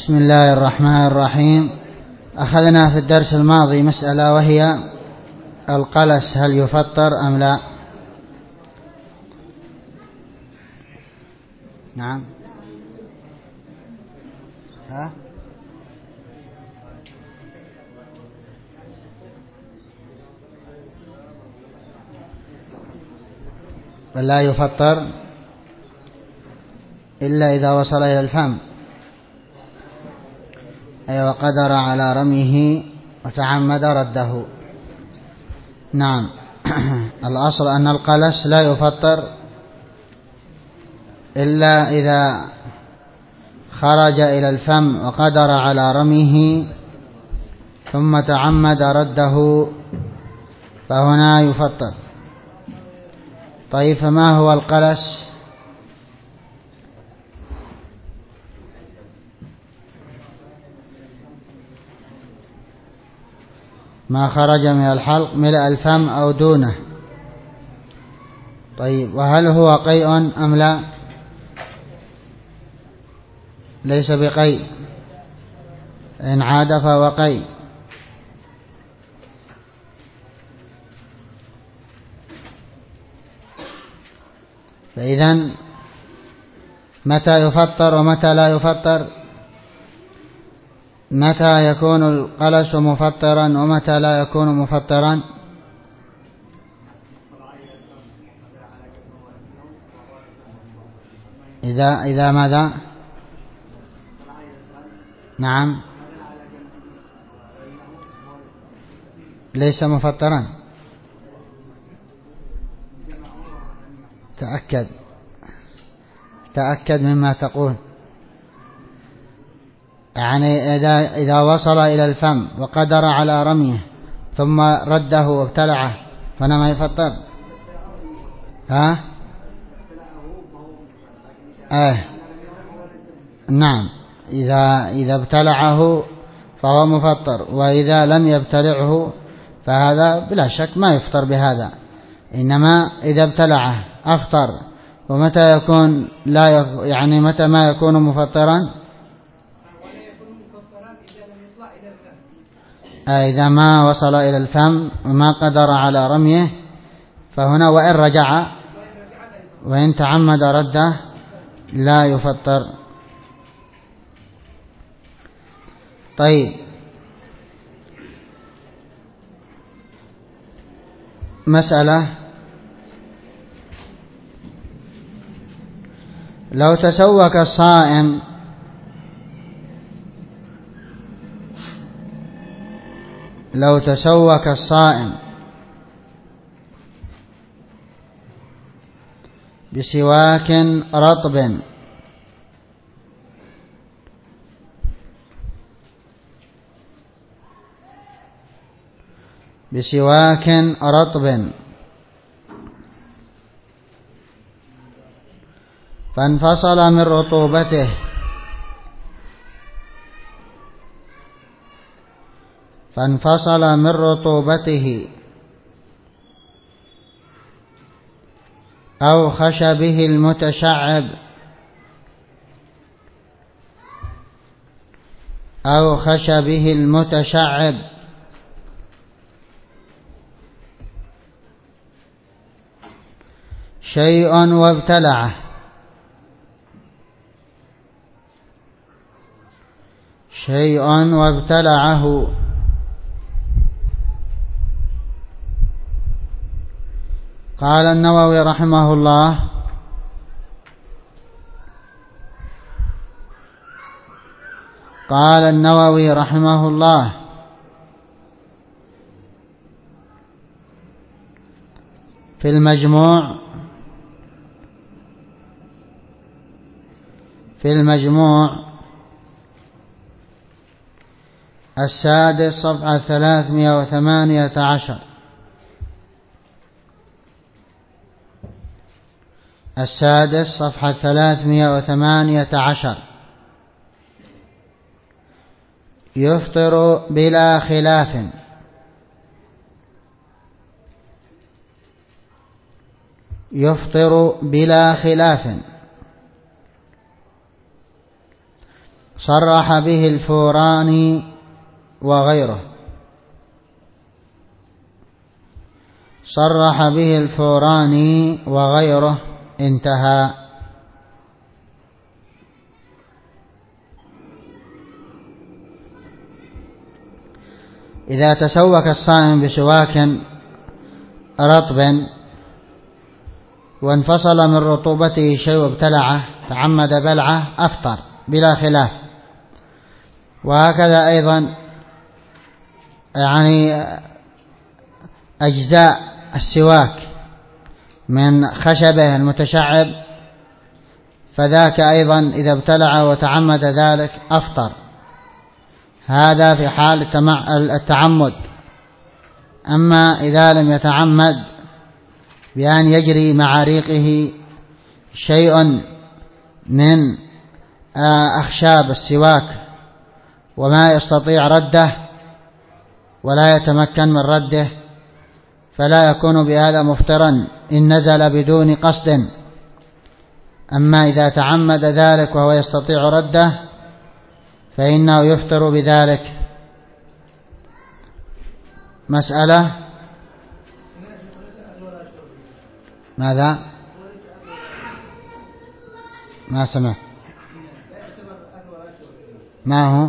بسم الله الرحمن الرحيم. أخذنا في الدرس الماضي مسألة وهي القلس هل يفطر أم لا؟ نعم. بل لا يفطر إلا إذا وصل إلى الفم، أي وقدر على رميه وتعمد رده. نعم. الأصل أن القلس لا يفطر إلا إذا خرج إلى الفم وقدر على رميه ثم تعمد رده، فهنا يفطر. طيب، فما هو القلس؟ ما خرج من الحلق ملء الفم أو دونه. طيب، وهل هو قيء أم لا؟ ليس بقيء، إن عاد فهو قيء. فإذن متى يفطر ومتى لا يفطر؟ متى يكون القلس مفطرا ومتى لا يكون مفطرا؟ إذا ماذا؟ نعم، ليس مفطرا. تأكد مما تقول. يعني إذا وصل إلى الفم وقدر على رميه ثم رده وابتلعه فأنا ما يفطر. نعم، إذا ابتلعه فهو مفطر، وإذا لم يبتلعه فهذا بلا شك ما يفطر بهذا، إنما إذا ابتلعه أفطر. ومتى يكون متى ما يكون مفطرا؟ إذا ما وصل إلى الفم وما قدر على رميه، فهنا وإن رجع وإن تعمد رده لا يفطر. طيب، مسألة: لو تسوك الصائم بسواك رطب فانفصل من رطوبته أو خشبه المتشعب شيء وابتلعه قال النووي رحمه الله: في المجموع السادس صفحة 318. السادس صفحة 318: يفطر بلا خلاف. صرح به الفوراني وغيره. صرح به الفوراني وغيره. انتهى. إذا تسوك الصائم بسواك رطب وانفصل من رطوبته شيء وابتلعه تعمد بلعه أفطر بلا خلاف. وهكذا أيضا يعني أجزاء السواك من خشبه المتشعب فذاك أيضا إذا ابتلع وتعمد ذلك أفطر. هذا في حال التعمد. أما إذا لم يتعمد بأن يجري مع ريقه شيء من أخشاب السواك وما يستطيع رده ولا يتمكن من رده فلا يكون بهذا مفطرا إن نزل بدون قصد. أما إذا تعمد ذلك وهو يستطيع رده فإنه يفطر بذلك. مسألة ماذا؟ ما سمعت. ما هو؟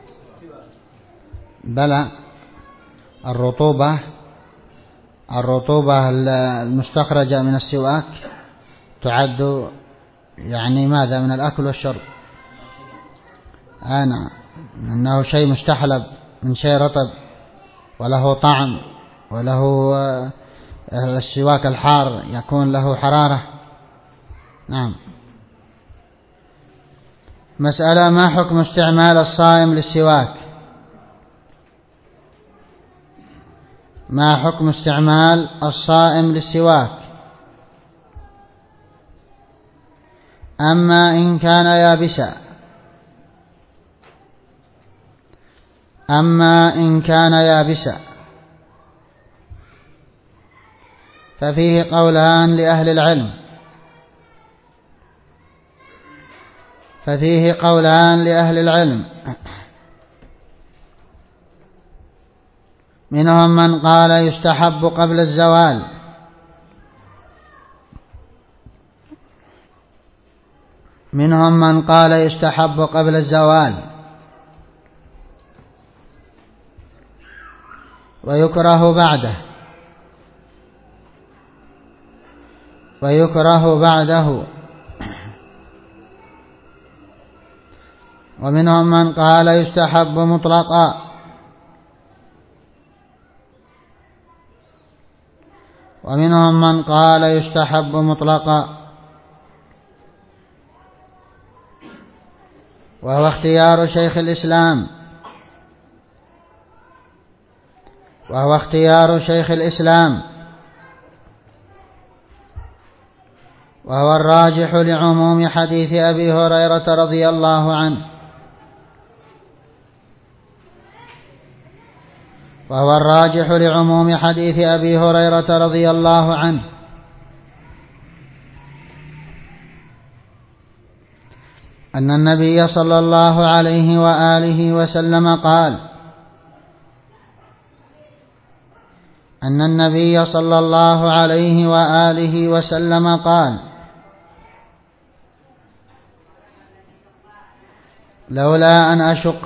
بلى الرطوبة المستخرجة من السواك تعد يعني ماذا؟ من الأكل والشرب. نعم، أنه شيء مستحلب من شيء رطب وله طعم وله السواك الحار يكون له حرارة. نعم. مسألة: ما حكم استعمال الصائم للسواك؟ ما حكم استعمال الصائم للسواك؟ أما إن كان يابسا ففيه قولان لأهل العلم. منهم من قال يستحب قبل الزوال، ويكره بعده. ومنهم من قال يستحب مطلقا. وهو اختيار شيخ الإسلام وهو الراجح لعموم حديث أبي هريرة رضي الله عنه. أن النبي صلى الله عليه وآله وسلم قال: لولا أن أشق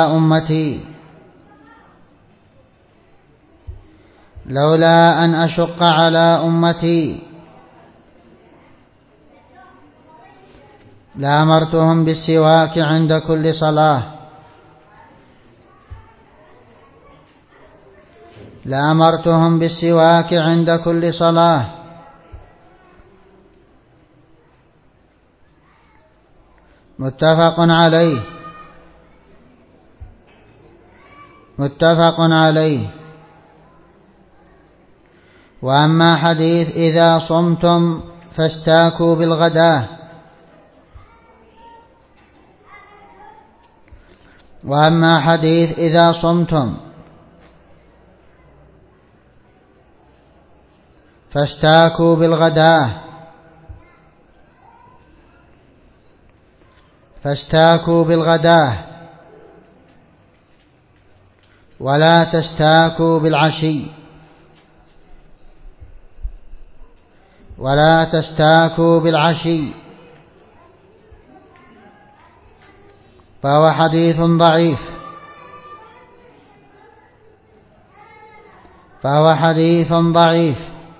على أمتي لأمرتهم بالسواك عند كل صلاة. متفق عليه. وأما حديث إذا صمتم فاستاكوا بالغداة، فاستاكوا بالغداة ولا تستاكوا بالعشي ولا تستاكوا بالعشي، فهو حديث ضعيف، فهو حديث ضعيف.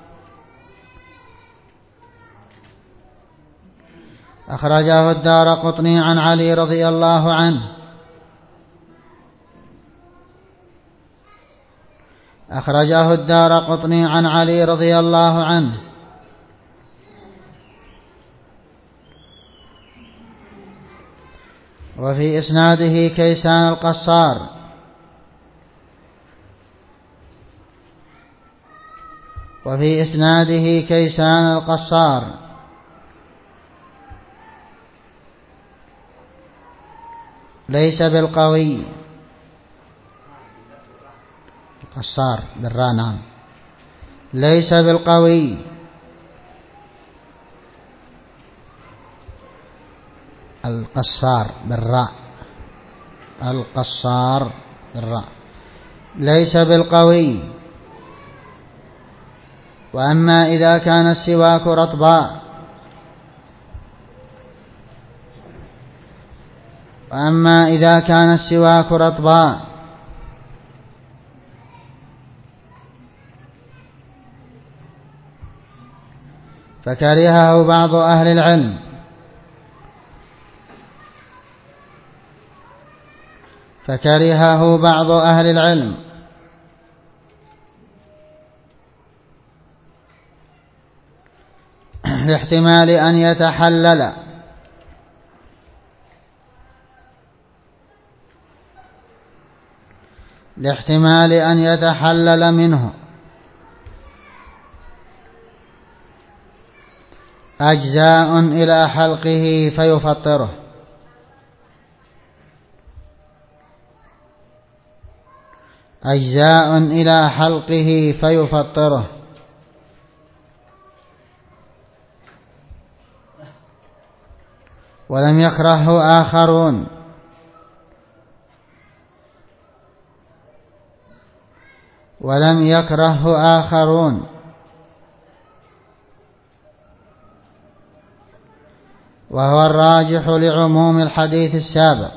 أخرجه الدارقطني عن علي رضي الله عنه، أخرجه الدارقطني عن علي رضي الله عنه. وفي إسناده كيسان القصار، وفي إسناده كيسان القصار، ليس بالقوي. القصار بالراء، نعم، ليس بالقوي. القصار بالراء، القصار بالراء، ليس بالقوي. وأما إذا كان السواك رطبا، وأما إذا كان السواك رطبا فكرهه بعض أهل العلم، فكرهه بعض أهل العلم لاحتمال أن يتحلل، لاحتمال أن يتحلل منه أجزاء إلى حلقه فيفطره، أجزاء إلى حلقه فيفطره. ولم يكرهه آخرون، ولم يكرهه آخرون، وهو الراجح لعموم الحديث السابق.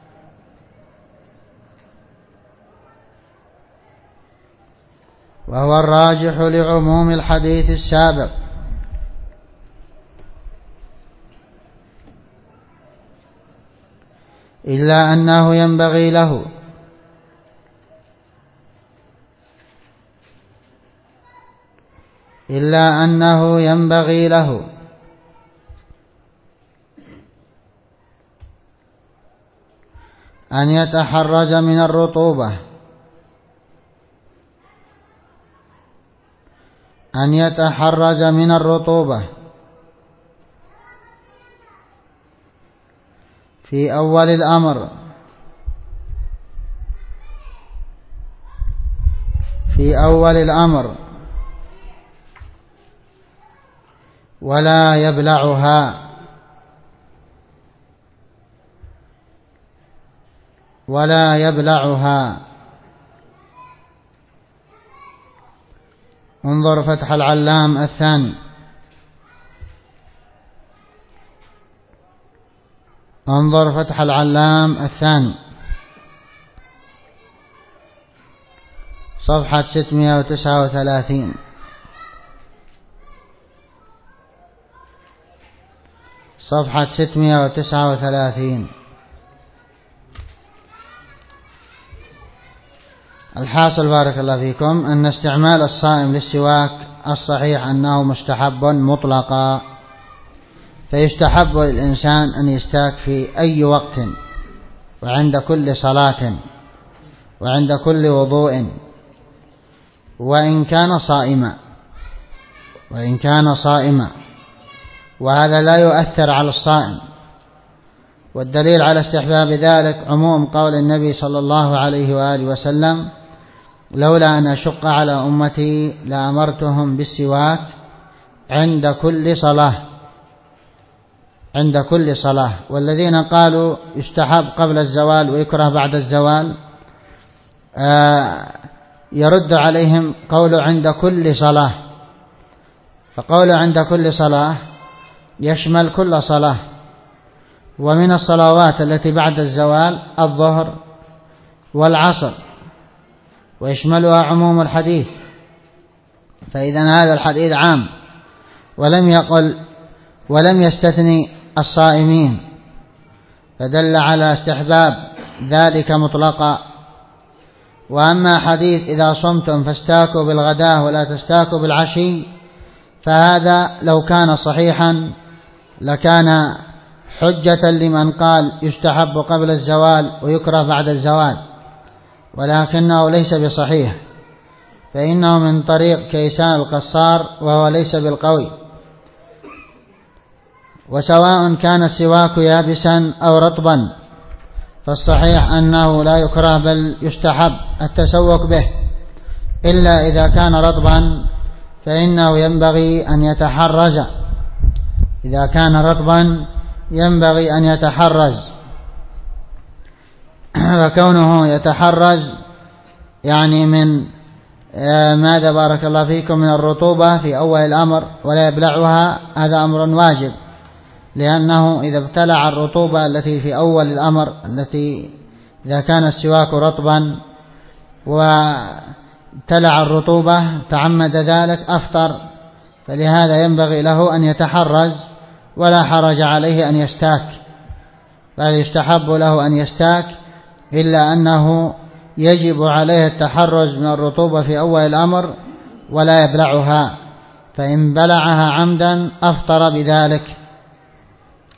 وهو الراجح لعموم الحديث السابق. إلا أنه ينبغي له إلا أنه ينبغي له أن يتحرز من الرطوبة، أن يتحرز من الرطوبة في أول الأمر، في أول الأمر، ولا يبلعها، ولا يبلعها. انظر فتح العلام الثاني، انظر فتح العلام الثاني صفحة 639، صفحة 639. الحاصل بارك الله فيكم أن استعمال الصائم للسواك الصحيح أنه مستحب مطلقا، فيستحب للإنسان أن يستاك في أي وقت وعند كل صلاة وعند كل وضوء، وإن كان صائما، وإن كان صائما، وهذا لا يؤثر على الصائم. والدليل على استحباب ذلك عموم قول النبي صلى الله عليه وآله وسلم: لولا أن أشق على أمتي لأمرتهم بالسواك عند كل صلاة. عند كل صلاة. والذين قالوا يستحب قبل الزوال ويكره بعد الزوال يرد عليهم قول عند كل صلاة، فقول عند كل صلاة يشمل كل صلاة، ومن الصلوات التي بعد الزوال الظهر والعصر، ويشملها عموم الحديث. فإذا هذا الحديث عام ولم يستثني الصائمين، فدل على استحباب ذلك مطلقا. وأما حديث إذا صمتم فاستاكوا بالغداة ولا تستاكوا بالعشي، فهذا لو كان صحيحا لكان حجة لمن قال يستحب قبل الزوال ويكره بعد الزوال، ولكنه ليس بصحيح، فإنه من طريق كيسان القصار وهو ليس بالقوي. وسواء كان السواك يابسا أو رطبا فالصحيح أنه لا يكره بل يستحب التسوك به، إلا إذا كان رطبا فإنه ينبغي أن يتحرز. إذا كان رطبا ينبغي أن يتحرز، وكونه يتحرز يعني من ماذا بارك الله فيكم من الرطوبة في أول الأمر ولا يبلعها، هذا أمر واجب، لأنه إذا ابتلع الرطوبة التي في أول الأمر، التي إذا كان السواك رطبا وابتلع الرطوبة تعمد ذلك أفطر، فلهذا ينبغي له أن يتحرز ولا حرج عليه أن يستاك، بل يستحب له أن يستاك، إلا أنه يجب عليه التحرز من الرطوبة في أول الأمر ولا يبلعها، فإن بلعها عمدا أفطر بذلك.